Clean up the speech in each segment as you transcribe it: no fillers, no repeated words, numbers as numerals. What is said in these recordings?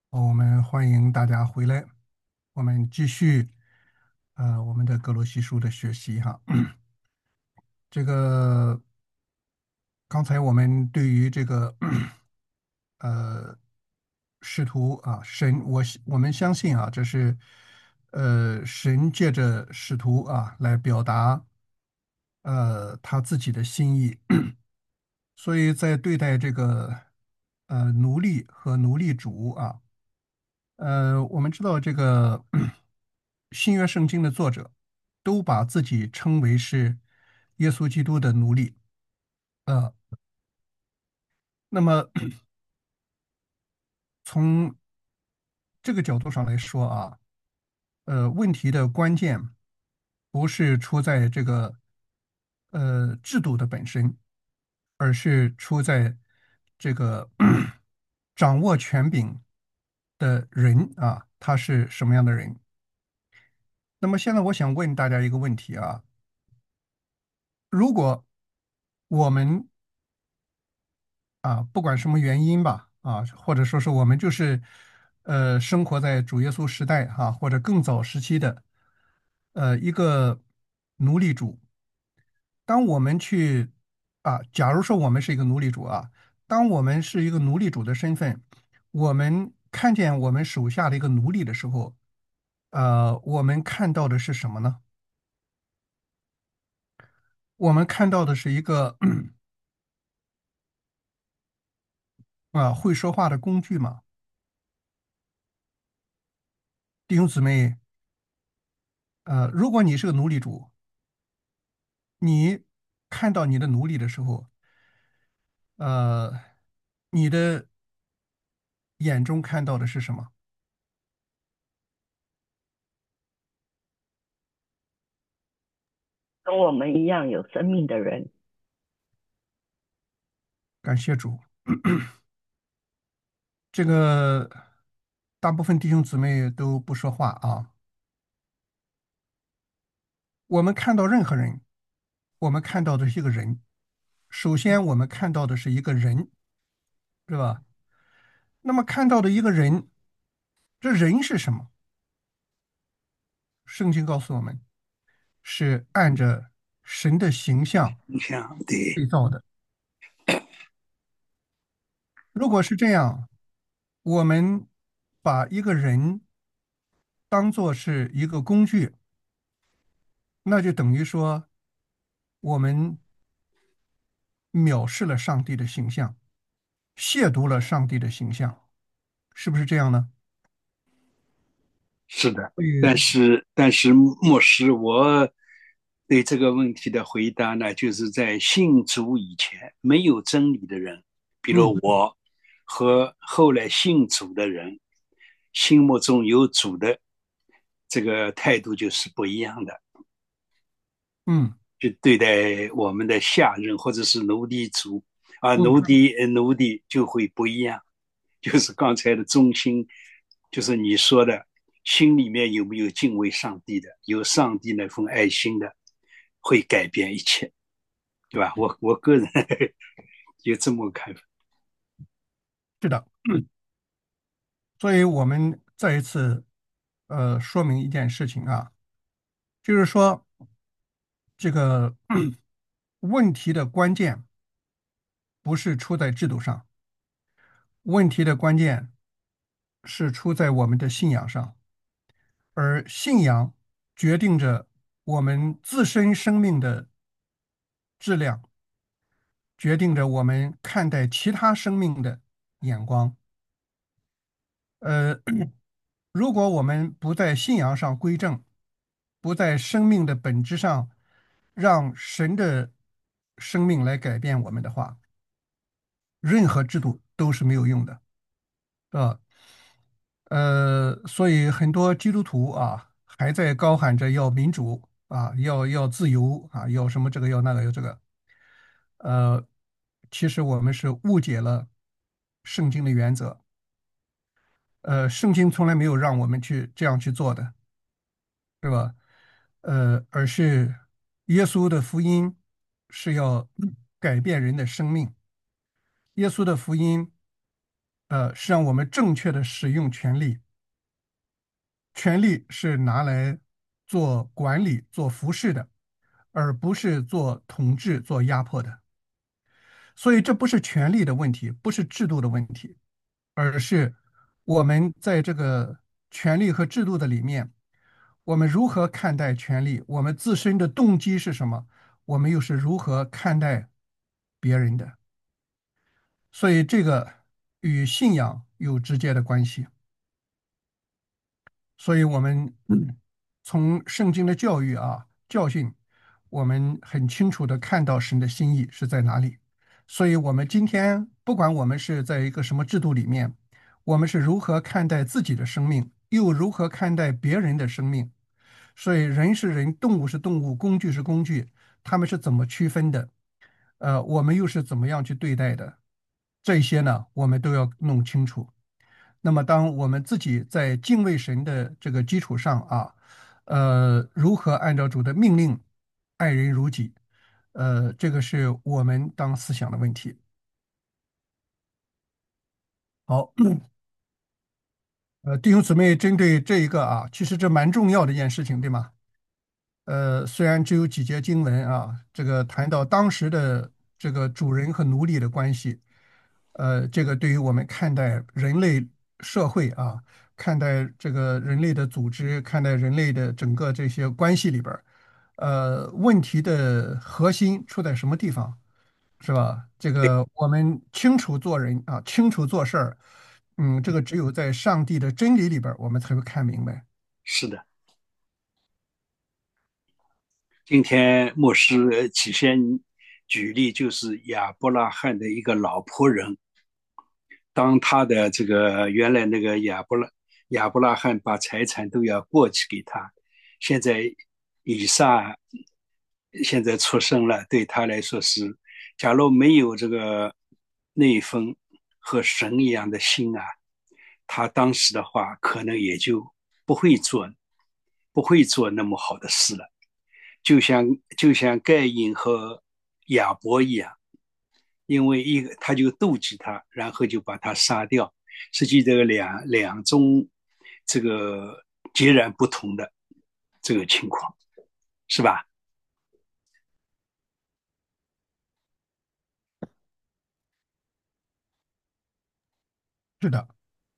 我们欢迎大家回来，我们继续我们的格罗西书的学习哈。这个刚才我们对于这个呃使徒啊神，我们相信啊，这是神借着使徒啊来表达他自己的心意，所以在对待这个奴隶和奴隶主啊。我们知道这个新约圣经的作者都把自己称为是耶稣基督的奴隶。呃，那么从这个角度上来说啊，问题的关键不是出在这个制度的本身，而是出在这个掌握权柄的人啊，他是什么样的人？那么现在我想问大家一个问题啊，如果我们不管什么原因吧，或者说是我们就是生活在主耶稣时代或者更早时期的一个奴隶主，当我们去假如说我们是一个奴隶主当我们是一个奴隶主的身份，我们看见我们手下的一个奴隶的时候，我们看到的是什么呢？我们看到的是一个会说话的工具嘛，弟兄姊妹。如果你是个奴隶主，你看到你的奴隶的时候，呃，你的眼中看到的是什么？ 跟我们一样有生命的人。 感谢主。这个大部分弟兄姊妹都不说话啊。我们看到任何人，我们看到的是一个人。首先，我们看到的是一个人，是吧？那么看到的一个人，这人是什么？圣经告诉我们，是按着神的形象你想，对， 被造的。如果是这样，我们把一个人当做是一个工具，那就等于说我们藐视了上帝的形象，亵渎了上帝的形象，是不是这样呢？ 是的。 所以， 但是，牧师，我对这个问题的回答呢，就是在信主以前没有真理的人，比嗯如我和后来信主的人，心目中有主的这个态度就是不一样的。 嗯就对待我们的下人或者是奴隶主嗯， 奴隶就会不一样。就是刚才的中心，就是你说的，心里面有没有敬畏上帝的，有上帝那份爱心的，会改变一切，对吧？我个人有这么个看法。 是的。所以我们再一次说明一件事情就是说这个问题的关键不是出在制度上，问题的关键是出在我们的信仰上。而信仰决定着我们自身生命的质量，决定着我们看待其他生命的眼光。呃，如果我们不在信仰上归正，不在生命的本质上让神的生命来改变我们的话，任何制度都是没有用的，是吧？所以很多基督徒还在高喊着要民主要自由要什么这个要那个要这个，呃，其实我们是误解了圣经的原则。圣经从来没有让我们去这样去做的，是吧？而是耶稣的福音是要改变人的生命，耶稣的福音是让我们正确的使用权力，权力是拿来做管理、做服侍的，而不是做统治、做压迫的。所以这不是权力的问题，不是制度的问题，而是我们在这个权力和制度的里面，我们如何看待权力，我们自身的动机是什么，我们又是如何看待别人的。所以这个与信仰有直接的关系。所以我们从圣经的教育教训，我们很清楚的看到神的心意是在哪里。所以，我们今天不管我们是在一个什么制度里面，我们是如何看待自己的生命，又如何看待别人的生命。所以，人是人，动物是动物，工具是工具，他们是怎么区分的？我们又是怎么样去对待的？这些呢，我们都要弄清楚。那么，当我们自己在敬畏神的这个基础上如何按照主的命令爱人如己，这个是我们当思想的问题。好，弟兄姊妹，针对这一个其实这蛮重要的一件事情，对吗？虽然只有几节经文这个谈到当时的这个主人和奴隶的关系，这个对于我们看待人类社会看待这个人类的组织，看待人类的整个这些关系里边儿问题的核心出在什么地方，是吧？这对， 个我们清楚做人清楚做事儿，这个只有在上帝的真理里边儿我们才会看明白。 是的。今天牧师起先举例，就是亚伯拉罕的一个老仆人，当他的这个原来那个亚伯拉罕把财产都要过继给他，现在以撒现在出生了，对他来说是，假如没有这个那份和神一样的心他当时的话可能也就不会做不会做那么好的事了。就像盖因和亚伯一样，因为一个他就妒忌他，然后就把他杀掉。实际这个两种这个截然不同的这个情况，是吧？ 是的。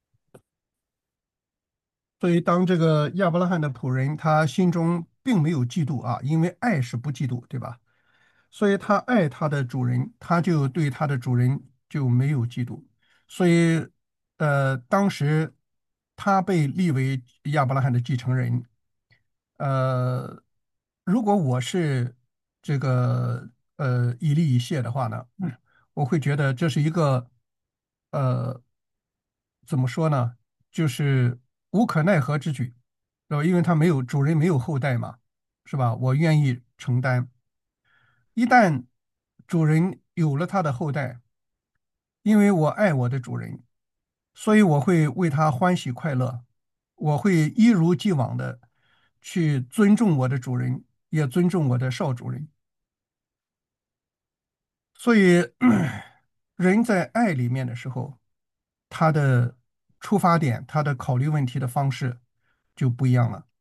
所以，当这个亚伯拉罕的仆人，他心中并没有嫉妒因为爱是不嫉妒，对吧？所以他爱他的主人，他就对他的主人就没有嫉妒。所以，当时他被立为亚伯拉罕的继承人。呃，如果我是这个以利以谢的话呢，我会觉得这是一个呃怎么说呢，就是无可奈何之举，是吧？因为他没有主人没有后代嘛，是吧？我愿意承担。一旦主人有了他的后代，因为我爱我的主人，所以我会为他欢喜快乐，我会一如既往的去尊重我的主人，也尊重我的少主人。所以，人在爱里面的时候，他的出发点，他的考虑问题的方式就不一样了。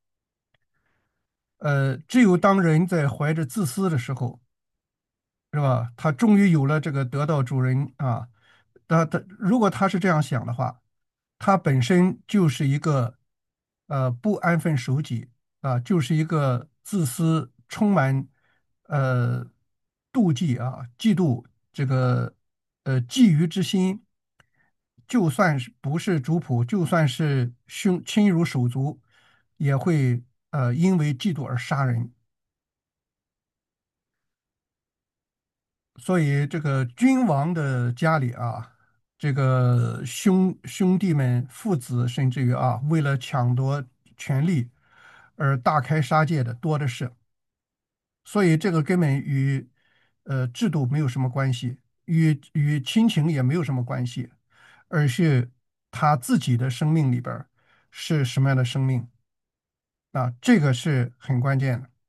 只有当人在怀着自私的时候，是吧？他终于有了这个得到主人他如果他是这样想的话，他本身就是一个不安分守己就是一个自私、充满呃妒忌嫉妒这个觊觎之心，就算是不是主仆，就算是亲如手足，也会因为嫉妒而杀人。所以这个君王的家里这个兄弟们、父子，甚至于为了抢夺权力而大开杀戒的多的是。所以这个根本与制度没有什么关系，与亲情也没有什么关系，而是他自己的生命里边儿是什么样的生命这个是很关键的。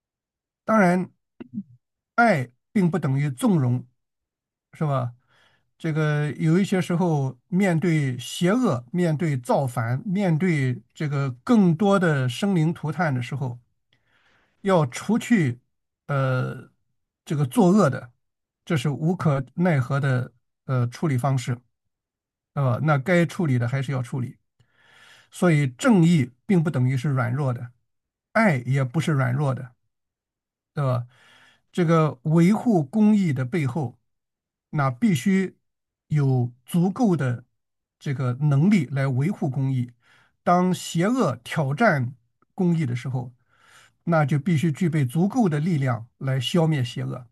当然，爱并不等于纵容，是吧？ 这个有一些时候面对邪恶、面对造反、面对这个更多的生灵涂炭的时候，要除去呃这个作恶的，这是无可奈何的处理方式，那该处理的还是要处理。所以正义并不等于是软弱的，爱也不是软弱的，对吧？这个维护公义的背后，那必须有足够的这个能力来维护公义。当邪恶挑战公义的时候，那就必须具备足够的力量来消灭邪恶。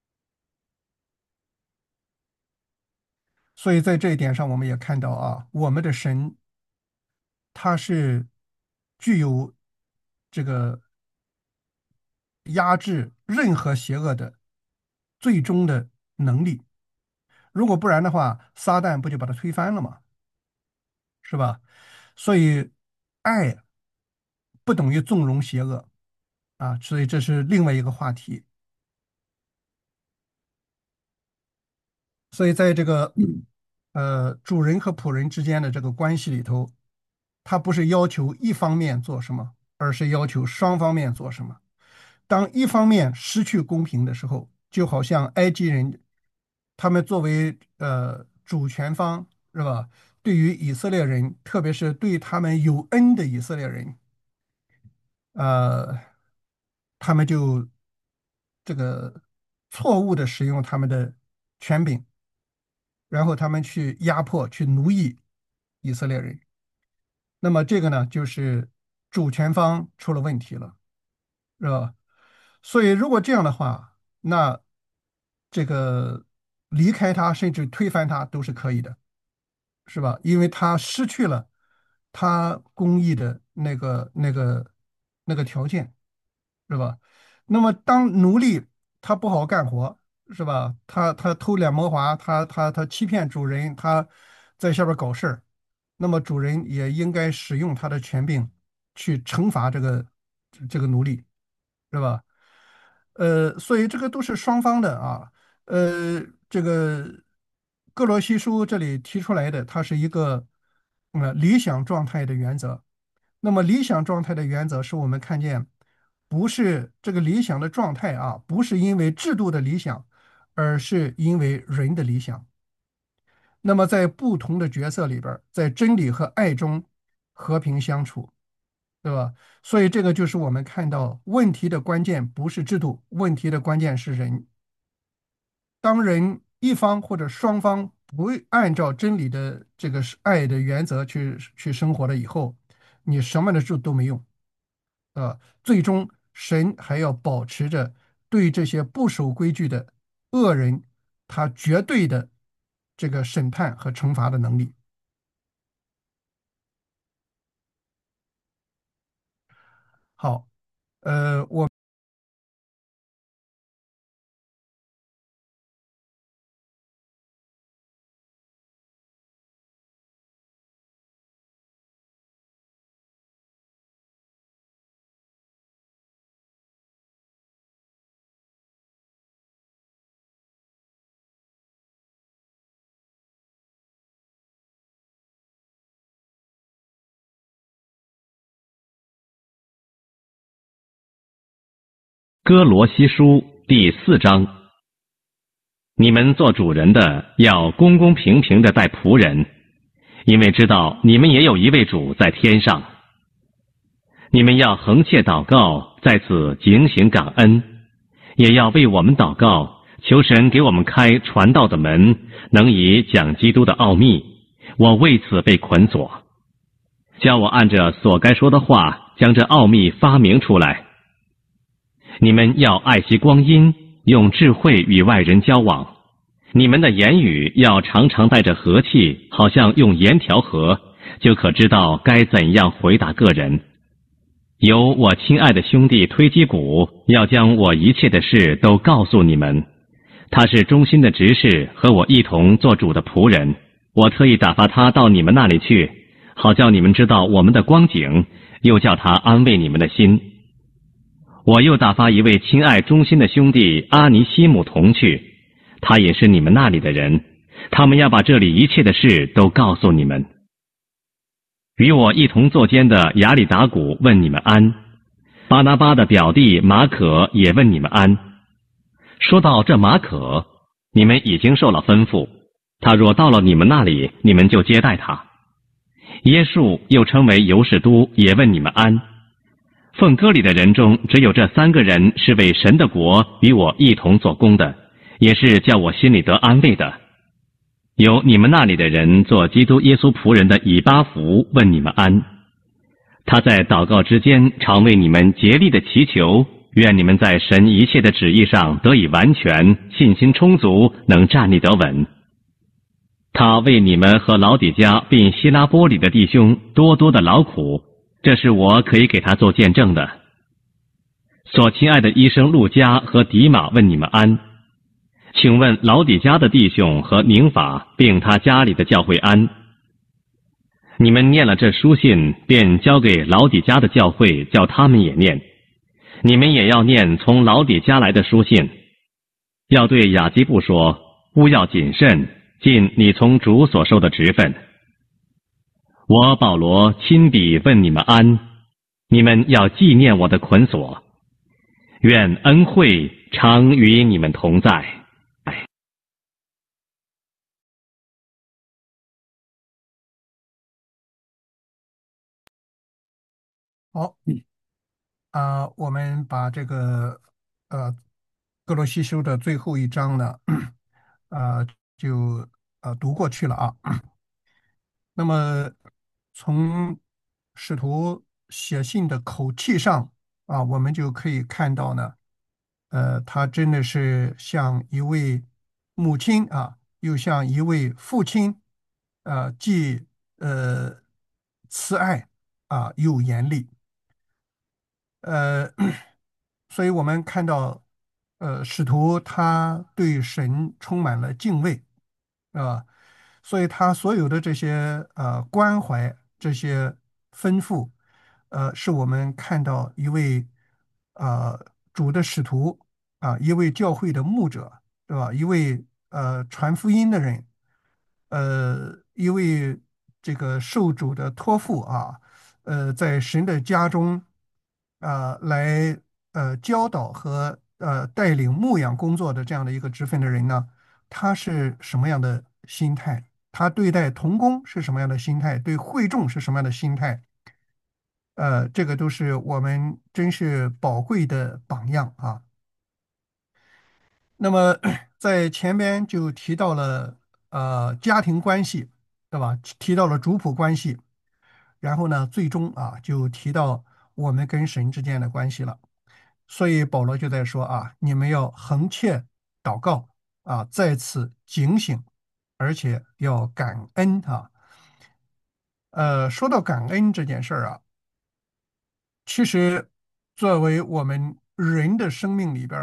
所以在这一点上，我们也看到啊，我们的神他是具有这个压制任何邪恶的最终的能力。如果不然的话，撒旦不就把他推翻了吗？是吧？所以，爱不等于纵容邪恶啊，所以这是另外一个话题。所以，在这个主人和仆人之间的这个关系里头，他不是要求一方面做什么，而是要求双方面做什么。当一方面失去公平的时候，就好像埃及人，他们作为主权方，是吧？对于以色列人，特别是对他们有恩的以色列人，呃，他们就这个错误的使用他们的权柄，然后他们去压迫、去奴役以色列人。那么这个呢，就是主权方出了问题了，是吧？所以如果这样的话，那这个离开他，甚至推翻他都是可以的，是吧？因为他失去了他公益的那个条件，是吧？那么当奴隶他不好干活，是吧？他偷脸摸滑，他欺骗主人，他在下边搞事儿，那么主人也应该使用他的权柄去惩罚这个奴隶，是吧？所以这个都是双方的啊。这个哥罗西书这里提出来的，它是一个理想状态的原则。那么理想状态的原则是我们看见，不是这个理想的状态啊，不是因为制度的理想，而是因为人的理想。那么在不同的角色里边儿在真理和爱中和平相处，对吧？所以这个就是我们看到问题的关键不是制度，问题的关键是人。当人一方或者双方不按照真理的这个是爱的原则去生活了以后，你什么的事都没用。最终神还要保持着对这些不守规矩的恶人，他绝对的这个审判和惩罚的能力。好，我哥罗西书第4章：你们做主人的要公公平平的待仆人，因为知道你们也有一位主在天上。你们要恒切祷告，在此警醒感恩，也要为我们祷告，求神给我们开传道的门，能以讲基督的奥秘。我为此被捆锁，叫我按着所该说的话，将这奥秘发明出来。你们要爱惜光阴，用智慧与外人交往。你们的言语要常常带着和气，好像用盐调和，就可知道该怎样回答个人。由我亲爱的兄弟推基古要将我一切的事都告诉你们。他是忠心的执事，和我一同做主的仆人。我特意打发他到你们那里去，好叫你们知道我们的光景，又叫他安慰你们的心。我又打发一位亲爱忠心的兄弟阿尼西姆同去，他也是你们那里的人， 他们要把这里一切的事都告诉你们。与我一同坐监的亚里达古问你们安，巴拿巴的表弟马可也问你们安。说到这马可，你们已经受了吩咐，他若到了你们那里，你们就接待他。耶稣又称为尤士都，也问你们安。奉歌里的人中，只有这3个人是为神的国与我一同做工的，也是叫我心里得安慰的。有你们那里的人做基督耶稣仆人的以巴弗问你们安。他在祷告之间常为你们竭力的祈求，愿你们在神一切的旨意上得以完全，信心充足，能站立得稳。他为你们和老底嘉并希拉波里的弟兄多多的劳苦，这是我可以给他做见证的。所亲爱的医生路加和迪马问你们安。请问老底嘉的弟兄和宁法并他家里的教会安。你们念了这书信，便交给老底嘉的教会，叫他们也念。你们也要念从老底嘉来的书信，要对雅基布说，务要谨慎，尽你从主所受的职分。我保罗亲笔问你们安，你们要纪念我的捆锁。愿恩惠常与你们同在。 好，我们把这个哥罗西书的最后一章呢，就读过去了啊。那么从使徒写信的口气上我们就可以看到呢，他真的是像一位母亲又像一位父亲，既慈爱又严厉。呃，所以我们看到，使徒他对神充满了敬畏，啊，所以他所有的这些关怀、这些吩咐，是我们看到一位主的使徒一位教会的牧者，对吧？一位传福音的人，一位这个受主的托付在神的家中来教导和带领牧养工作的这样的一个职分的人呢，他是什么样的心态？他对待童工是什么样的心态？对会众是什么样的心态？这个都是我们真是宝贵的榜样啊。那么在前边就提到了家庭关系，对吧？提到了族谱关系，然后呢，最终就提到我们跟神之间的关系了。所以保罗就在说你们要恒切祷告在此警醒，而且要感恩说到感恩这件事儿其实作为我们人的生命里边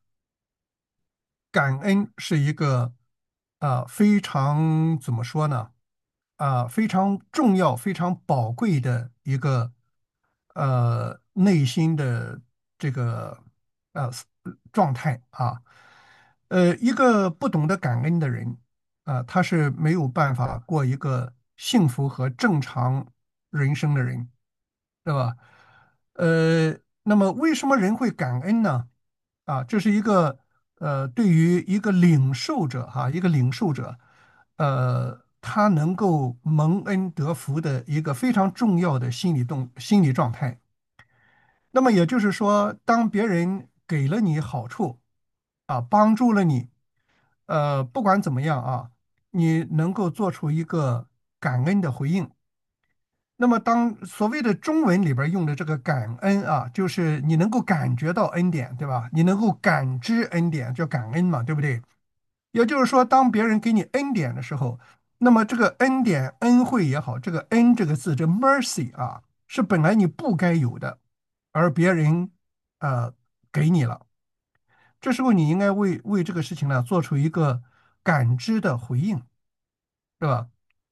感恩是一个非常怎么说呢非常重要、非常宝贵的一个内心的这个呃状态一个不懂得感恩的人他是没有办法过一个幸福和正常人生的人，对吧？那么为什么人会感恩呢？这是一个对于一个领受者一个领受者，他能够蒙恩得福的一个非常重要的心理状态。那么也就是说，当别人给了你好处帮助了你，不管怎么样你能够做出一个感恩的回应。那么，当所谓的中文里边用的这个感恩就是你能够感觉到恩典，对吧？你能够感知恩典，叫感恩嘛，对不对？也就是说，当别人给你恩典的时候，那么这个恩典、恩惠也好，这个恩这个字，这 mercy 是本来你不该有的，而别人呃给你了，这时候你应该为这个事情呢做出一个感知的回应，对吧？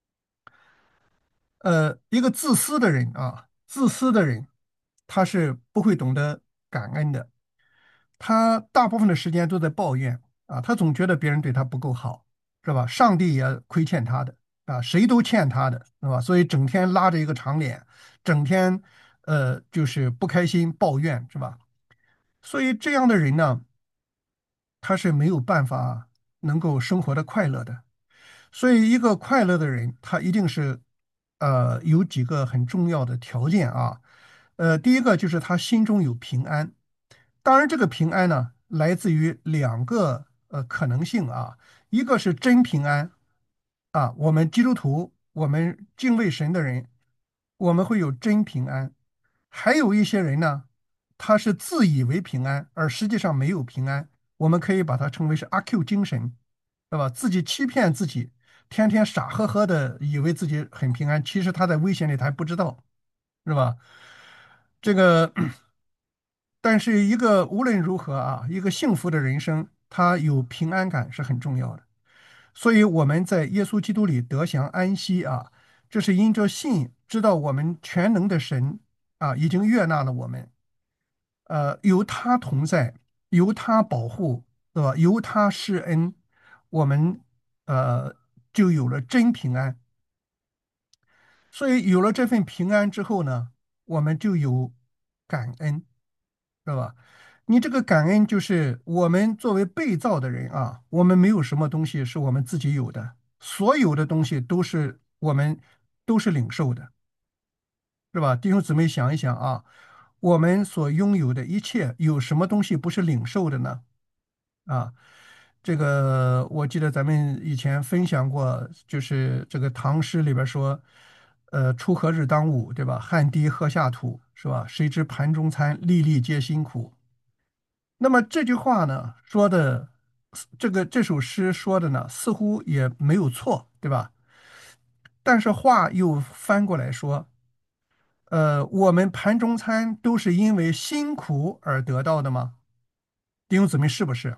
一个自私的人自私的人，他是不会懂得感恩的。他大部分的时间都在抱怨他总觉得别人对他不够好， 是吧？上帝也亏欠他的啊，谁都欠他的，是吧？所以整天拉着一个长脸，整天就是不开心、抱怨，是吧？所以这样的人呢，他是没有办法能够生活的快乐的。所以，一个快乐的人，他一定是有几个很重要的条件啊。第一个就是他心中有平安。当然，这个平安呢，来自于两个可能性啊，一个是真平安啊，我们基督徒，我们敬畏神的人，我们会有真平安。还有一些人呢，他是自以为平安，而实际上没有平安。我们可以把它称为是阿 Q 精神，对吧？自己欺骗自己，天天傻呵呵的以为自己很平安，其实他在危险里他还不知道，是吧？这个，但是一个无论如何啊，一个幸福的人生，他有平安感是很重要的。所以我们在耶稣基督里得享安息啊，这是因着信，知道我们全能的神啊已经悦纳了我们，由他同在，由他保护，对吧？由他施恩，我们呃就有了真平安。所以有了这份平安之后呢，我们就有感恩，知道吧？你这个感恩就是我们作为被造的人啊，我们没有什么东西是我们自己有的，所有的东西都是我们都是领受的，是吧？弟兄姊妹想一想啊，我们所拥有的一切，有什么东西不是领受的呢？啊，这个我记得咱们以前分享过，就是这个唐诗里边说，锄禾日当午，对吧？汗滴禾下土，是吧？谁知盘中餐，粒粒皆辛苦。那么这句话呢，说的这首诗说的呢，似乎也没有错，对吧？但是话又翻过来说，我们盘中餐都是因为辛苦而得到的吗？弟兄姊妹，是不是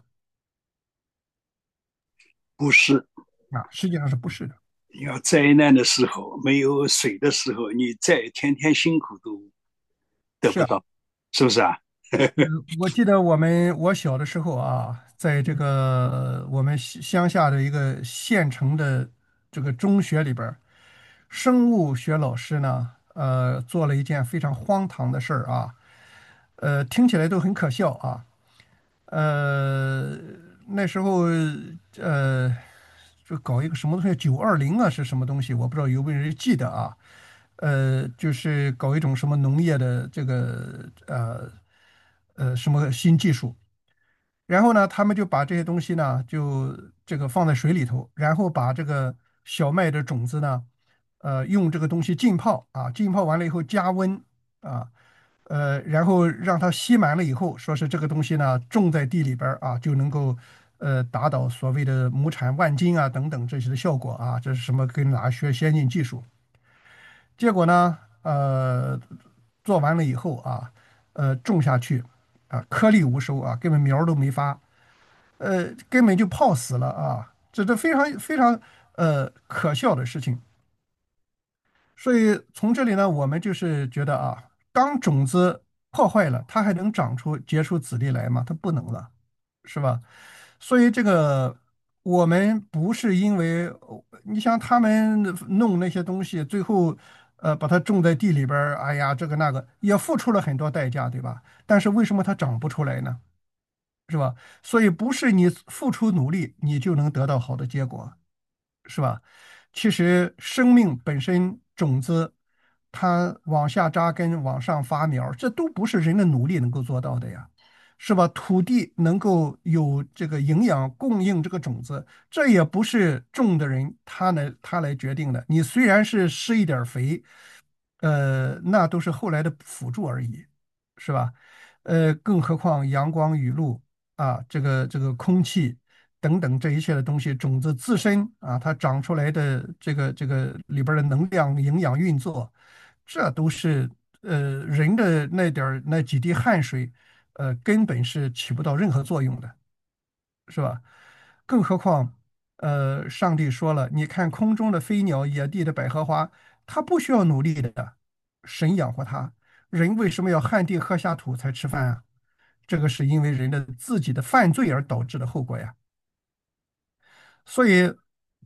不是。 啊？实际上是不是的。 要灾难的时候，没有水的时候，你再天天辛苦都得是啊。 不到，是不是啊？ 我记得我小的时候啊，在这个我们乡下的一个县城的这个中学里边儿生物学老师呢，做了一件非常荒唐的事儿啊，听起来都很可笑啊。呃，那时候呃，就搞一个什么东西920啊，是什么东西？我不知道有没有人记得啊。就是搞一种什么农业的这个什么新技术，然后呢，他们就把这些东西呢，就这个放在水里头，然后把这个小麦的种子呢，用这个东西浸泡啊，浸泡完了以后加温啊，然后让它吸满了以后，说是这个东西呢种在地里边儿啊，就能够达到所谓的亩产万斤啊等等这些的效果啊，这是什么跟哪学先进技术？结果呢，做完了以后啊，种下去啊，颗粒无收啊，根本苗儿都没发，根本就泡死了啊，这都非常非常可笑的事情。所以从这里呢，我们就是觉得啊，当种子破坏了，它还能长出结出籽粒来吗？它不能了，是吧？所以这个我们不是因为你像他们弄那些东西，最后把它种在地里边儿，哎呀，这个那个也付出了很多代价，对吧？但是为什么它长不出来呢？是吧？所以不是你付出努力，你就能得到好的结果。是吧？其实生命本身种子，它往下扎根、往上发苗，这都不是人的努力能够做到的呀，是吧？土地能够有这个营养供应这个种子，这也不是种的人他来决定的。你虽然是施一点儿肥，那都是后来的辅助而已，是吧？更何况阳光、雨露啊，这个空气。等等这一切的东西，种子自身啊，它长出来的这个里边儿的能量、营养运作，这都是人的那点儿那几滴汗水，根本是起不到任何作用的，是吧？更何况，上帝说了，你看空中的飞鸟、野地的百合花，它不需要努力的，神养活它。人为什么要汗地喝下土才吃饭啊？这个是因为人的自己的犯罪而导致的后果呀。所以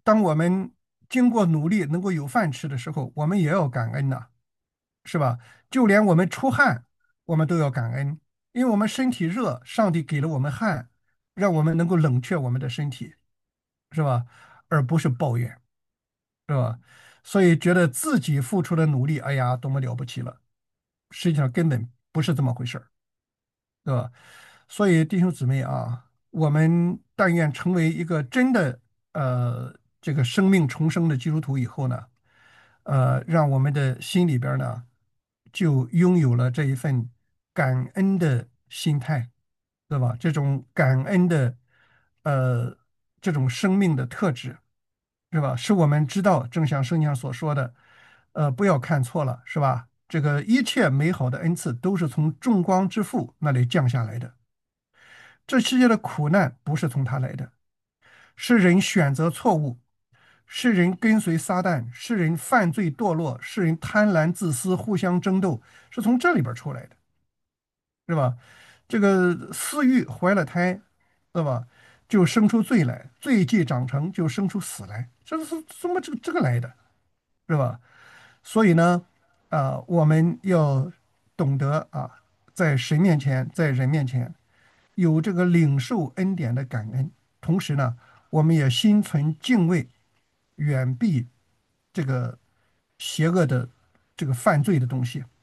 当我们经过努力能够有饭吃的时候，我们也要感恩呐，是吧？就连我们出汗，我们都要感恩，因为我们身体热，上帝给了我们汗，让我们能够冷却我们的身体，是吧？而不是抱怨，是吧？所以觉得自己付出的努力，哎呀，多么了不起了，实际上根本不是这么回事儿，对吧？所以弟兄姊妹啊，我们但愿成为一个真的这个生命重生的基督徒以后呢，让我们的心里边儿呢就拥有了这一份感恩的心态，对吧？这种感恩的呃这种生命的特质，是吧？使我们知道，正像圣经上所说的，不要看错了，是吧？这个一切美好的恩赐都是从众光之父那里降下来的。这世界的苦难不是从他来的，是人选择错误，是人跟随撒旦，是人犯罪堕落，是人贪婪自私，互相争斗，是从这里边出来的，是吧？这个私欲怀了胎，对吧？就生出罪来，罪既长成就生出死来，这是怎么这个来的，是吧？所以呢，我们要懂得啊，在神面前，在人面前有这个领受恩典的感恩，同时呢，我们也心存敬畏，远避这个邪恶的这个犯罪的东西。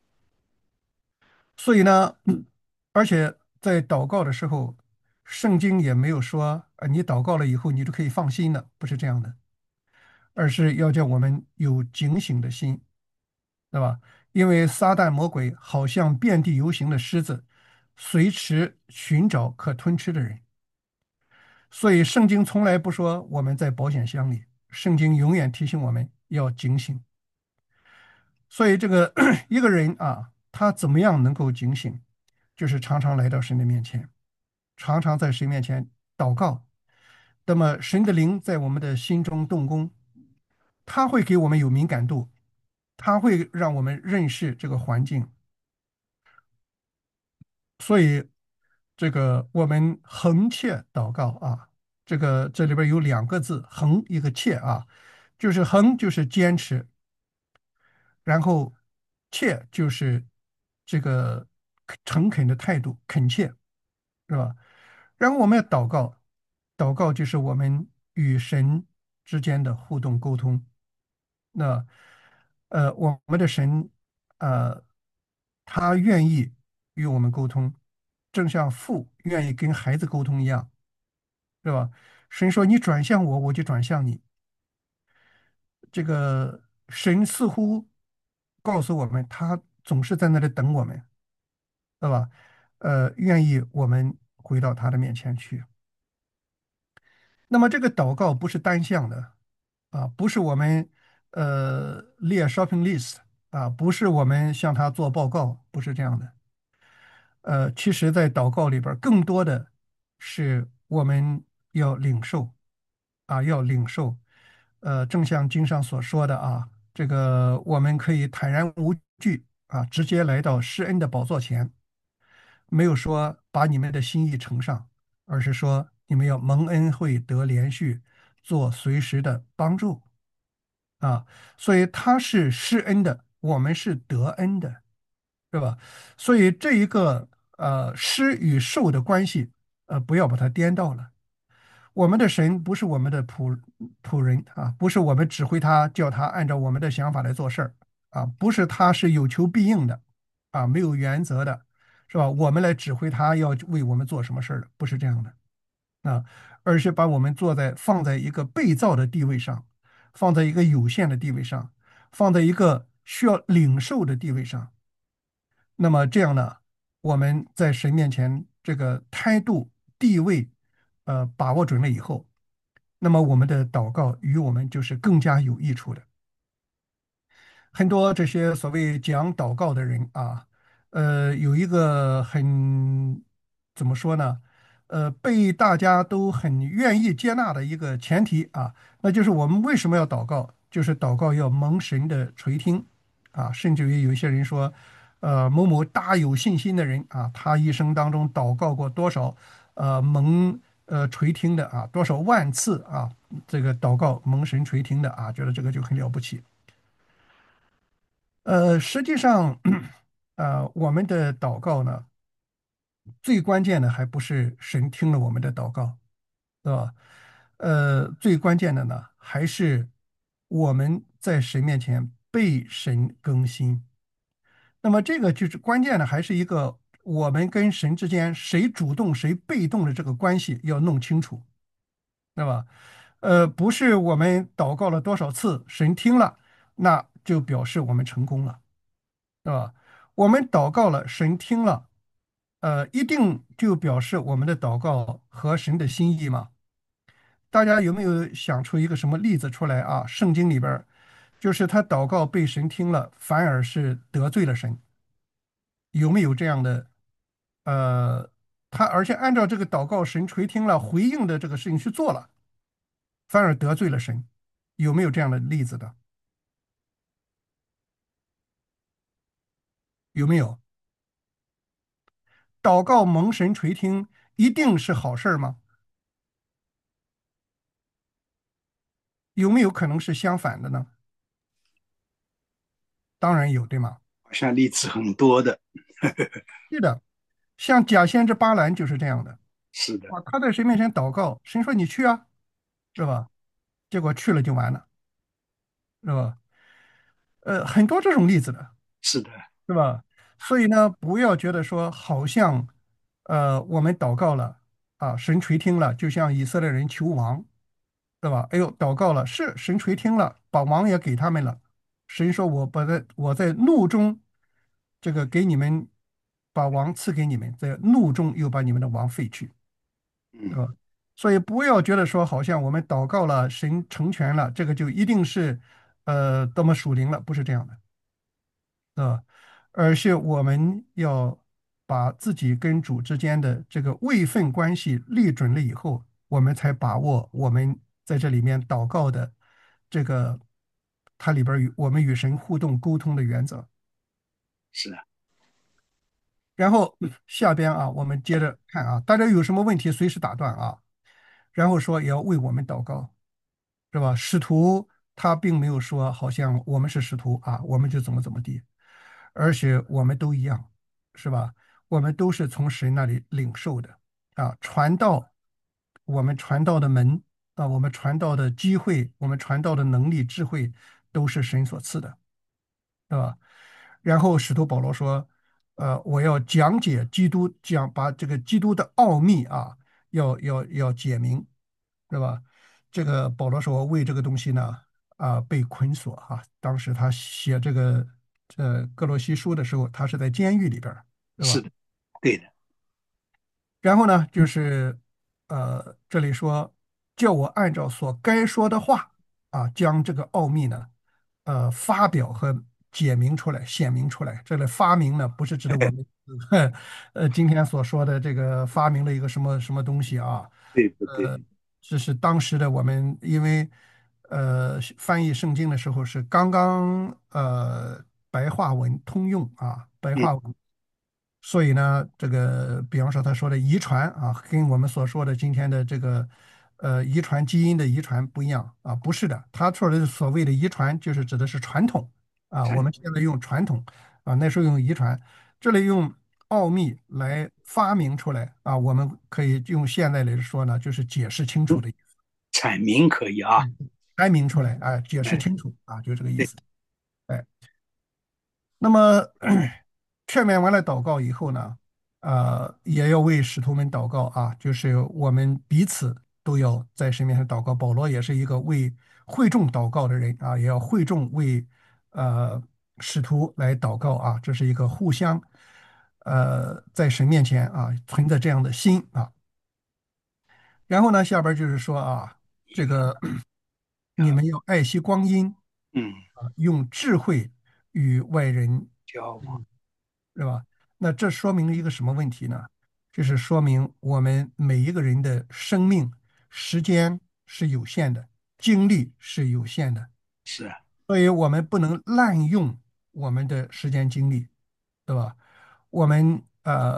所以呢，而且在祷告的时候，圣经也没有说，你祷告了以后你就可以放心了，不是这样的，而是要叫我们有警醒的心，对吧？因为撒旦魔鬼好像遍地游行的狮子，随时寻找可吞吃的人。所以圣经从来不说我们在保险箱里，圣经永远提醒我们要警醒。所以这个一个人啊，他怎么样能够警醒，就是常常来到神的面前，常常在神面前祷告。那么神的灵在我们的心中动工，他会给我们有敏感度，他会让我们认识这个环境。所以这个我们恒切祷告啊，这里边有两个字，恒一个切啊，就是恒就是坚持，然后切就是这个诚恳的态度，恳切，是吧？然后我们要祷告，祷告就是我们与神之间的互动沟通。那我们的神呃，他愿意与我们沟通，正像父愿意跟孩子沟通一样，是吧？神说：“你转向我，我就转向你。”这个神似乎告诉我们，他总是在那里等我们，对吧？愿意我们回到他的面前去。那么这个祷告不是单向的啊，不是我们列 shopping list 啊，不是我们向他做报告，不是这样的。其实，在祷告里边儿更多的是我们要领受啊，要领受。正像经上所说的啊，这个我们可以坦然无惧啊，直接来到施恩的宝座前，没有说把你们的心意呈上，而是说你们要蒙恩惠得连续，做随时的帮助啊。所以他是施恩的，我们是得恩的。是吧？所以这一个施与受的关系，不要把它颠倒了。我们的神不是我们的仆人啊，不是我们指挥他，叫他按照我们的想法来做事儿啊，不是他是有求必应的啊，没有原则的，是吧？我们来指挥他要为我们做什么事儿的，不是这样的啊，而是把我们放在一个被造的地位上，放在一个有限的地位上，放在一个需要领受的地位上。那么这样呢，我们在神面前这个态度、地位，把握准了以后，那么我们的祷告与我们就是更加有益处的。很多这些所谓讲祷告的人啊，有一个怎么说呢？被大家都很愿意接纳的一个前提啊，那就是我们为什么要祷告？就是祷告要蒙神的垂听啊，甚至于有一些人说，某某大有信心的人啊，他一生当中祷告过多少，蒙垂听的啊，多少万次啊，这个祷告蒙神垂听的啊，觉得这个就很了不起。实际上，我们的祷告呢，最关键的还不是神听了我们的祷告，对吧？最关键的呢，还是我们在神面前被神更新。那么这个就是关键的，还是一个我们跟神之间谁主动谁被动的这个关系要弄清楚，对吧？不是我们祷告了多少次，神听了，那就表示我们成功了，对吧？我们祷告了，神听了，一定就表示我们的祷告合神的心意吗？大家有没有想出一个什么例子出来啊？圣经里边儿就是他祷告被神听了，反而是得罪了神，有没有这样的？他而且按照这个祷告，神垂听了，回应的这个事情去做了，反而得罪了神，有没有这样的例子的？有没有？祷告蒙神垂听，一定是好事儿吗？有没有可能是相反的呢？当然有，对吗？ 好像例子很多的。 是的，像假先知巴兰就是这样的。 是的， 啊，他在神面前祷告，神说你去啊，是吧？结果去了就完了，是吧？很多这种例子的， 是的， 是吧？所以呢，不要觉得说好像，我们祷告了啊，神垂听了，就像以色列人求王，对吧？哎呦，祷告了，是神垂听了，把王也给他们了。神说我在怒中，这个给你们把王赐给你们，在怒中又把你们的王废去。对嗯， 吧？所以不要觉得说好像我们祷告了，神成全了，这个就一定是多么属灵了，不是这样的，而是我们要把自己跟主之间的这个位分关系立准了以后，我们才把握我们在这里面祷告的这个它里边儿我们与神互动沟通的原则。 是的， 然后下边啊，我们接着看啊，大家有什么问题随时打断啊。然后说也要为我们祷告，是吧？使徒他并没有说好像我们是使徒啊，我们就怎么怎么地，而且我们都一样，是吧？我们都是从神那里领受的啊，传道，我们传道的门啊，我们传道的机会，我们传道的能力、智慧，都是神所赐的。是吧？然后使徒保罗说，我要讲解基督，把这个基督的奥秘啊，要解明，是吧？这个保罗说为这个东西呢，被捆锁啊。当时他写这个哥罗西书的时候，他是在监狱里边儿，是吧？ 是的，对的， 然后呢，就是这里说叫我按照所该说的话啊，将这个奥秘呢，发表和解明出来、显明出来。这里发明呢，不是指的我们今天所说的这个发明了一个什么什么东西啊， 对不呃， 对？ 这是当时的我们因为翻译圣经的时候是刚刚白话文通用啊，白嗯， 话文。所以呢，这个比方说他说的遗传啊，跟我们所说的今天的这个遗传基因的遗传不一样啊，不是的，他说的所谓的遗传就是指的是传统啊，我看， 们现在用传统啊，那时候用遗传，这里用奥秘来发明出来啊，我们可以用现在来说呢，就是解释清楚的意思， 阐明可以啊。 开明出来，哎，解释哎， 清楚啊，就这个意对， 思。哎。那么劝勉完了祷告以后呢，也要为使徒们祷告啊，就是我们彼此都要在神面前祷告。保罗也是一个为会众祷告的人啊，也要会众为呃使徒来祷告啊，这是一个互相在神面前啊存着这样的心啊。然后呢，下边就是说啊，这个你们要爱惜光阴嗯， 啊，用智慧与外人。 交往是吧？那这说明了一个什么问题呢？就是说明我们每一个人的生命时间是有限的，精力是有限的， 是啊， 所以我们不能滥用我们的时间精力，对吧？我们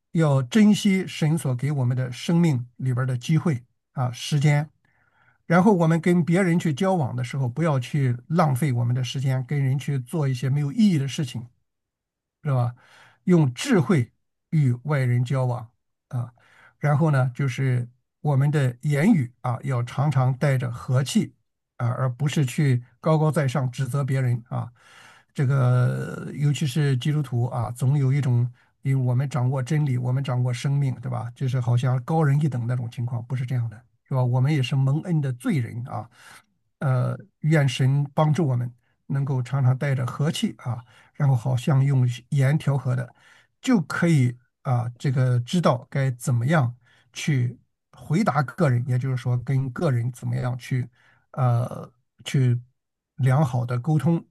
要珍惜神所给我们的生命里边的机会时间。然后我们跟别人去交往的时候，不要去浪费我们的时间，跟人去做一些没有意义的事情，是吧？用智慧与外人交往啊。然后呢，就是我们的言语要常常带着和气而不是去高高在上指责别人啊。这个尤其是基督徒总有一种，因为我们掌握真理，我们掌握生命，对吧？就是好像高人一等那种情况，不是这样的，是吧？我们也是蒙恩的罪人啊。愿神帮助我们能够常常带着和气然后好像用盐调和的，就可以这个知道该怎么样去回答个人，也就是说跟个人怎么样呃去良好的沟通。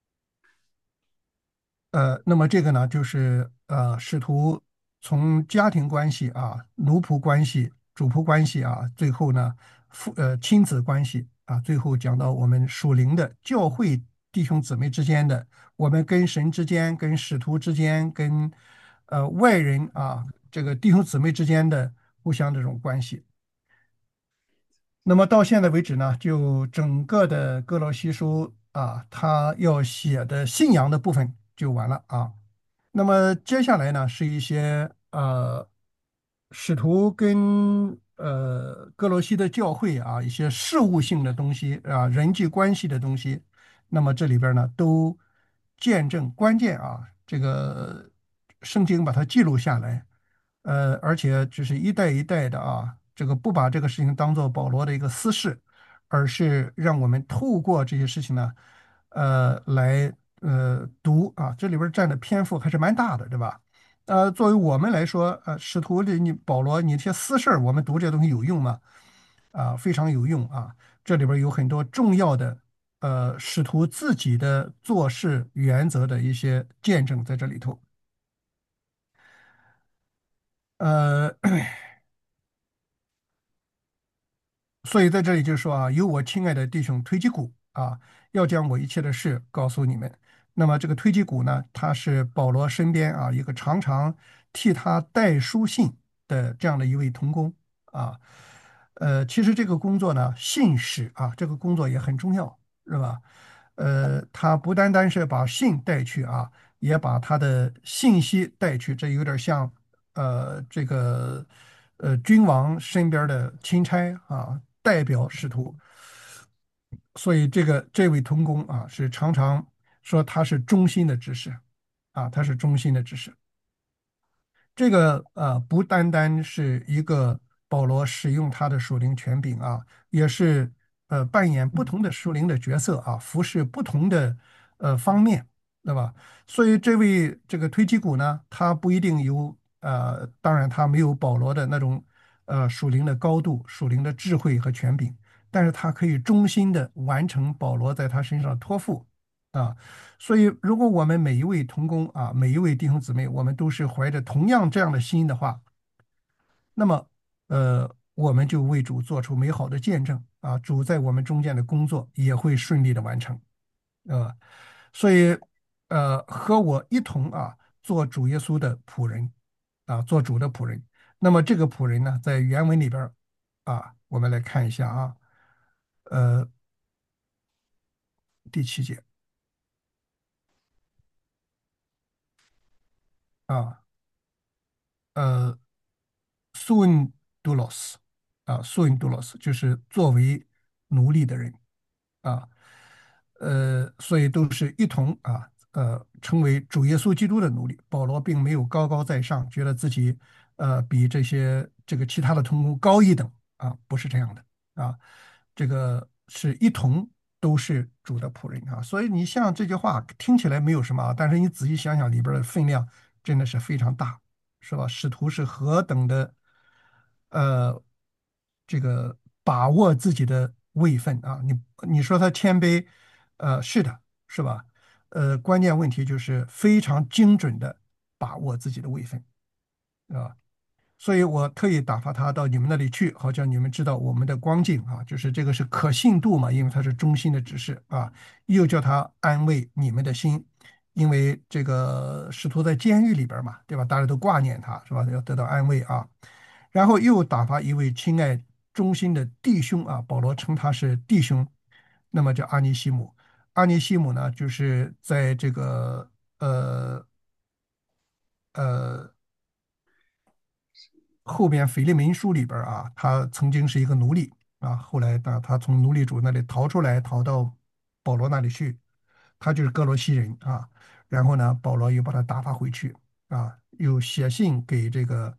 那么这个呢，就是试图从家庭关系奴仆关系、主仆关系最后呢，亲子关系最后讲到我们属灵的教会弟兄姊妹之间的，我们跟神之间、跟使徒之间、跟外人这个弟兄姊妹之间的互相这种关系。那么到现在为止呢，就整个的哥罗西书他要写的信仰的部分就完了那么接下来呢，是一些使徒跟哥罗西的教会一些事务性的东西人际关系的东西。那么这里边呢，都见证关键这个圣经把它记录下来。而且只是一代一代的这个不把这个事情当做保罗的一个私事，而是让我们透过这些事情呢，来读这里边占的篇幅还是蛮大的，对吧？作为我们来说，使徒的保罗，你这些私事儿我们读这些东西有用吗？非常有用这里边有很多重要的使徒自己的做事原则的一些见证在这里头。呃，所以在这里就说有我亲爱的弟兄推基古要将我一切的事告诉你们。那么这个推基古呢，他是保罗身边一个常常替他带书信的这样的一位同工啊。其实这个工作呢，信使这个工作也很重要，是吧？他不单单是把信带去也把他的信息带去，这有点像这个君王身边的钦差代表使徒。所以这位同工是常常说他是忠心的执事他是忠心的执事。这个不单单是一个保罗使用他的属灵权柄也是扮演不同的属灵的角色服侍不同的方面，对吧？所以这个推基古呢，他不一定有当然他没有保罗的那种属灵的高度、属灵的智慧和权柄，但是他可以忠心的完成保罗在他身上的托付啊。所以，如果我们每一位同工每一位弟兄姊妹，我们都是怀着同样这样的心的话，那么，我们就为主做出美好的见证主在我们中间的工作也会顺利的完成，呃，所以，和我一同做主耶稣的仆人做主的仆人。那么这个仆人呢，在原文里边儿我们来看一下呃，第7节啊。苏恩杜洛斯苏恩杜洛斯就是作为奴隶的人啊，所以都是一同成为主耶稣基督的奴隶。保罗并没有高高在上，觉得自己比这个其他的同工高一等不是这样的这个是一同都是主的仆人所以你像这句话听起来没有什么但是你仔细想想里边的分量真的是非常大。是吧？使徒是何等的呃，这个把握自己的位分你说他谦卑，是的，是吧？关键问题就是非常精准的把握自己的位分啊。所以我特意打发他到你们那里去，好叫你们知道我们的光景就是这个是可信度嘛，因为他是忠心的指示又叫他安慰你们的心， 因为这个使徒在监狱里边嘛，对吧？大家都挂念他，是吧？要得到安慰啊。然后又打发一位亲爱忠心的弟兄啊，保罗称他是弟兄，那么叫阿尼西姆。阿尼西姆呢，就是在这个呃后边腓利门书里边啊，他曾经是一个奴隶啊，后来呢，他从奴隶主那里逃出来，逃到保罗那里去，他就是哥罗西人啊。然后呢，保罗又把他打发回去啊，又写信给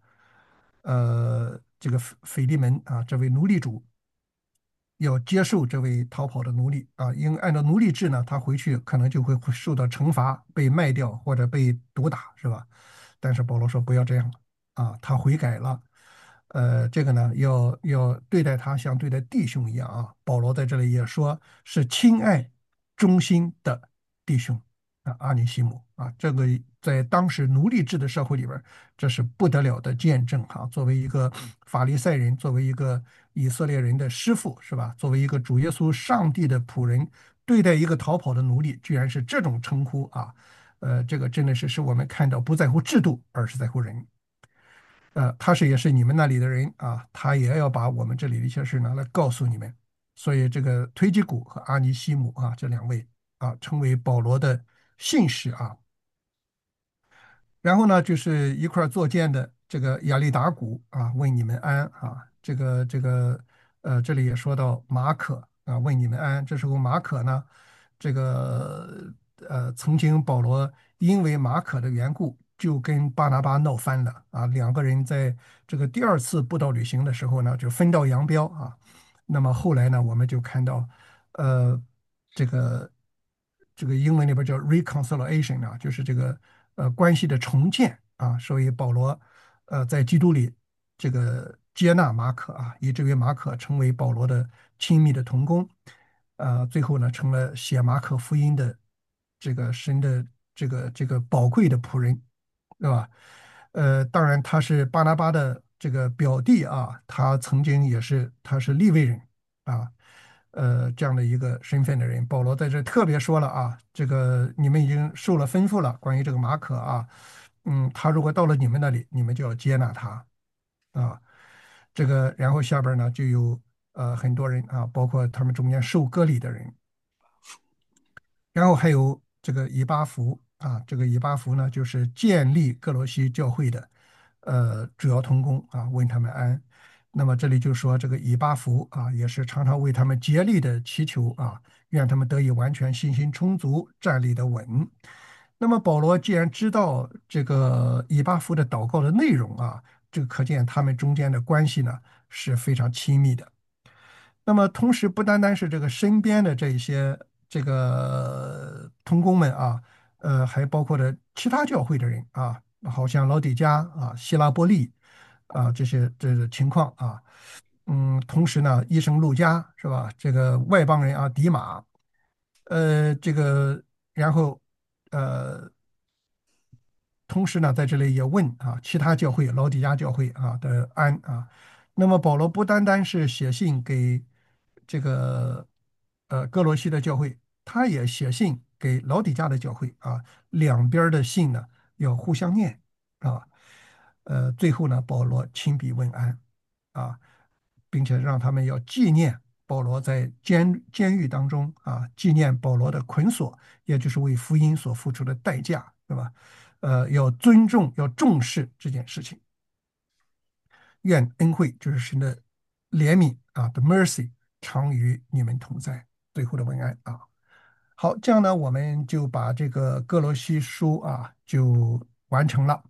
这个腓利门啊这位奴隶主，要接受这位逃跑的奴隶啊，因为按照奴隶制呢，他回去可能就会受到惩罚，被卖掉或者被毒打，是吧？但是保罗说不要这样啊，他悔改了，这个呢要对待他像对待弟兄一样啊。保罗在这里也说是亲爱忠心的弟兄啊，阿尼西姆啊，这个在当时奴隶制的社会里边儿这是不得了的见证哈。作为一个法利赛人，作为一个以色列人的师傅，是吧？作为一个主耶稣上帝的仆人，对待一个逃跑的奴隶，居然是这种称呼啊！这个真的是使我们看到不在乎制度，而是在乎人。他也是你们那里的人啊，他也要把我们这里的一些事呢来告诉你们。所以这个推基古和阿尼西姆啊，这两位啊，成为保罗的信使啊。然后呢，就是一块儿作践的这个亚利达古啊，为你们安啊。这里也说到马可啊，为你们安。这时候马可呢，这个曾经保罗因为马可的缘故，就跟巴拿巴闹翻了啊。两个人在这个第二次布道旅行的时候呢，就分道扬镳啊。那么后来呢，我们就看到，呃，这个这个英文里边叫 reconciliation 啊，就是这个关系的重建啊。所以保罗在基督里这个接纳马可啊，以至于马可成为保罗的亲密的同工，最后呢成了写马可福音的这个神的这个宝贵的仆人，对吧？当然他是巴拿巴的这个表弟啊，他曾经也是他是利未人啊，这样的一个身份的人。保罗在这特别说了啊，这个你们已经受了吩咐了，关于这个马可啊，他如果到了你们那里，你们就要接纳他啊。这个然后下边呢就有很多人啊，包括他们中间受割礼的人，然后还有这个以巴弗啊，这个以巴弗呢，就是建立各罗西教会的主要同工啊，问他们安。那么这里就说这个以巴弗啊，也是常常为他们竭力的祈求啊，愿他们得以完全信心充足，站立的稳。那么保罗既然知道这个以巴弗的祷告的内容啊，这个可见他们中间的关系呢是非常亲密的。那么同时不单单是这个身边的这一些这个同工们啊，还包括着其他教会的人啊，好像老底嘉啊、希拉波利啊这个情况啊，同时呢，医生路加是吧？这个外邦人啊，迪马，这个然后呃同时呢，在这里也问啊，其他教会、老底嘉教会啊的安啊。那么保罗不单单是写信给这个哥罗西的教会，他也写信给老底嘉的教会啊，两边儿的信呢要互相念啊。最后呢，保罗亲笔问安啊，并且让他们要纪念保罗在监狱当中啊，纪念保罗的捆锁，也就是为福音所付出的代价，对吧？要尊重，要重视这件事情。愿恩惠就是神的怜悯啊的 mercy 常与你们同在。最后的问安啊。好，这样呢，我们就把这个哥罗西书啊就完成了。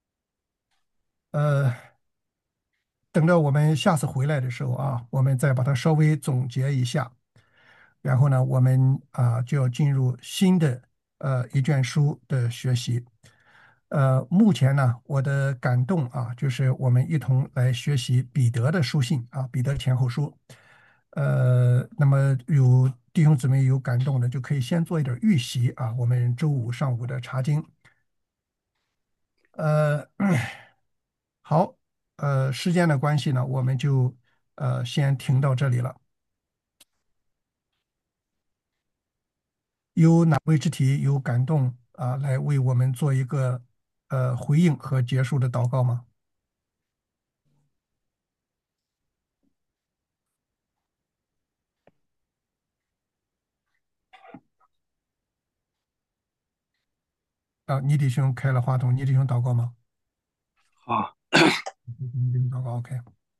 呃，等着我们下次回来的时候啊，我们再把它稍微总结一下。然后呢，我们就要进入新的一卷书的学习。目前呢，我的感动啊，就是我们一同来学习彼得的书信啊，彼得前后书。那么有弟兄姊妹有感动的，就可以先做一点预习啊，我们周五上午的查经。呃，好，时间的关系呢，我们就先停到这里了。有哪位肢体有感动来为我们做一个回应和结束的祷告吗？尼迪兄开了话筒，尼迪兄祷告吗？ 好， 尼迪兄祷告，OK。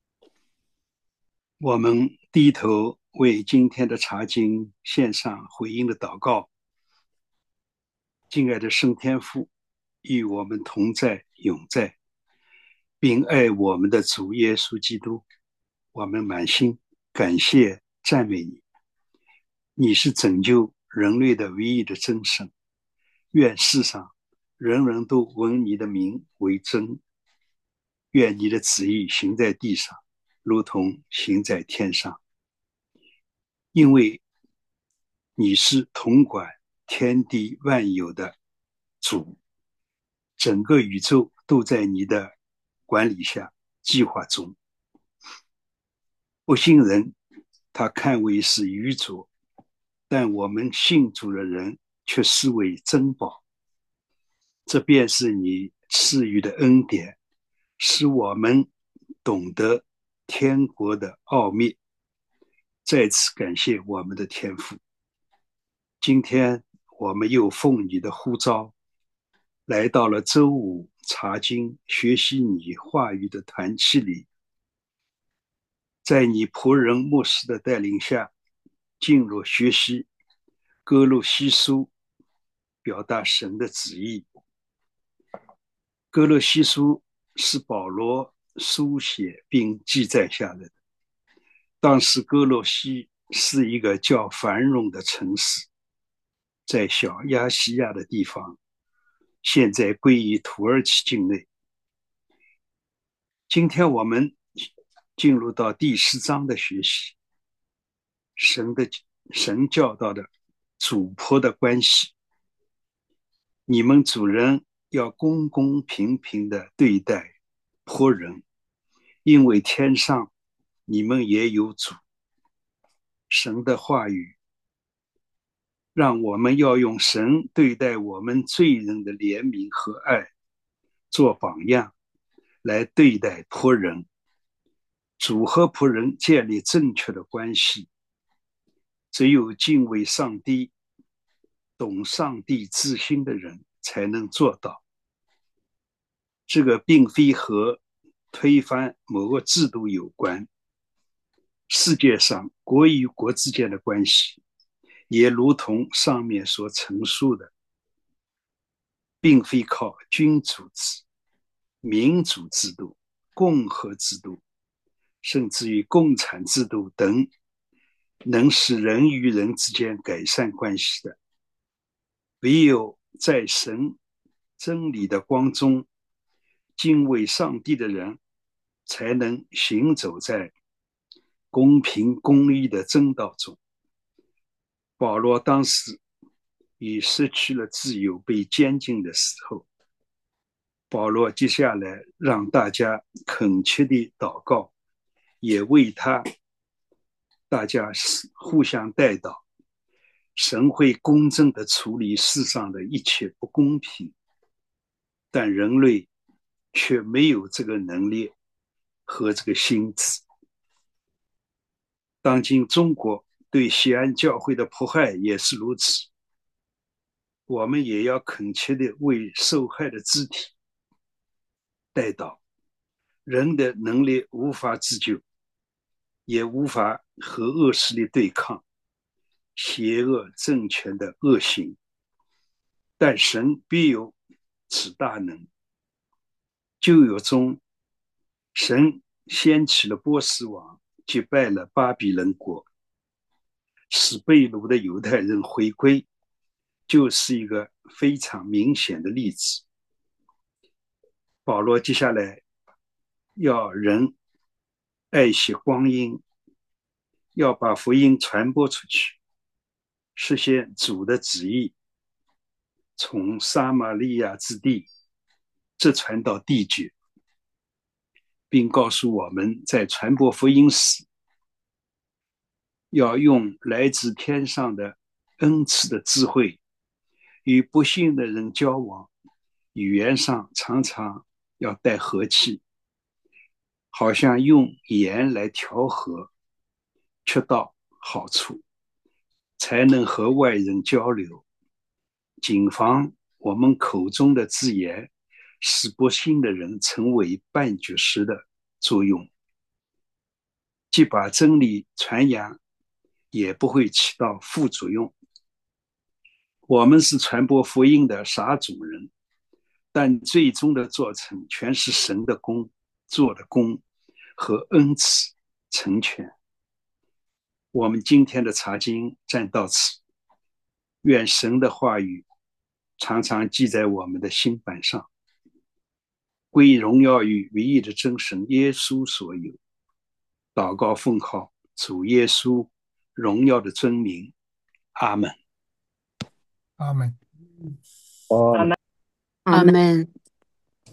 我们低头为今天的查经献上回应的祷告。敬爱的圣天父，与我们同在永在，并爱我们的主耶稣基督，我们满心感谢赞美你。你是拯救人类的唯一的真神，愿世上人人都闻你的名为真，愿你的旨意行在地上，如同行在天上。因为你是统管天地万有的主，整个宇宙都在你的管理下计划中。不信人他看为是愚拙，但我们信主的人却视为珍宝。这便是你赐予的恩典，使我们懂得天国的奥秘。再次感谢我们的天父。今天我们又奉你的呼召，来到了周五查经学习你话语的团契里，在你仆人牧师的带领下，进入学习哥罗西书，表达神的旨意。哥罗西书是保罗书写并记载下来的。当时哥罗西是一个较繁荣的城市，在小亚细亚的地方，现在归于土耳其境内。今天我们进入到第10章的学习，神教导的主仆的关系。你们主人要公公平平地对待仆人，因为天上你们也有主。神的话语让我们要用神对待我们罪人的怜悯和爱做榜样，来对待仆人。主和仆人建立正确的关系，只有敬畏上帝、懂上帝之心的人才能做到。这个并非和推翻某个制度有关。世界上国与国之间的关系，也如同上面所陈述的，并非靠君主制、民主制度、共和制度，甚至于共产制度等，能使人与人之间改善关系的。唯有在神真理的光中敬畏上帝的人，才能行走在公平公义的正道中。保罗当时已失去了自由，被监禁的时候，保罗接下来让大家恳切地祷告，也为大家互相代祷。神会公正地处理世上的一切不公平，但人类却没有这个能力和这个心智。当今中国对西安教会的迫害也是如此，我们也要恳切地为受害的肢体代祷。人的能力无法自救，也无法和恶势力对抗邪恶政权的恶行，但神必有此大能。旧约中，神掀起了波斯王，击败了巴比伦国，使被掳的犹太人回归，就是一个非常明显的例子。保罗接下来要人爱惜光阴，要把福音传播出去，实现主的旨意，从撒玛利亚之地直传到地极，并告诉我们在传播福音时，要用来自天上的恩赐的智慧， 与不信的人交往，语言上常常要带和气，好像用盐来调和，恰到好处，才能和外人交流，谨防我们口中的字眼使不信的人成为绊脚石的作用，既把真理传扬，也不会起到副作用。我们是传播福音的撒种人，但最终的做成全是神的工，做的工和恩赐成全。我们今天的查经暂到此，愿神的话语常常记在我们的心板上，归荣耀与唯一的真神耶稣所有。祷告奉靠主耶稣荣耀的尊名，阿门。 阿门。 阿门。 阿门。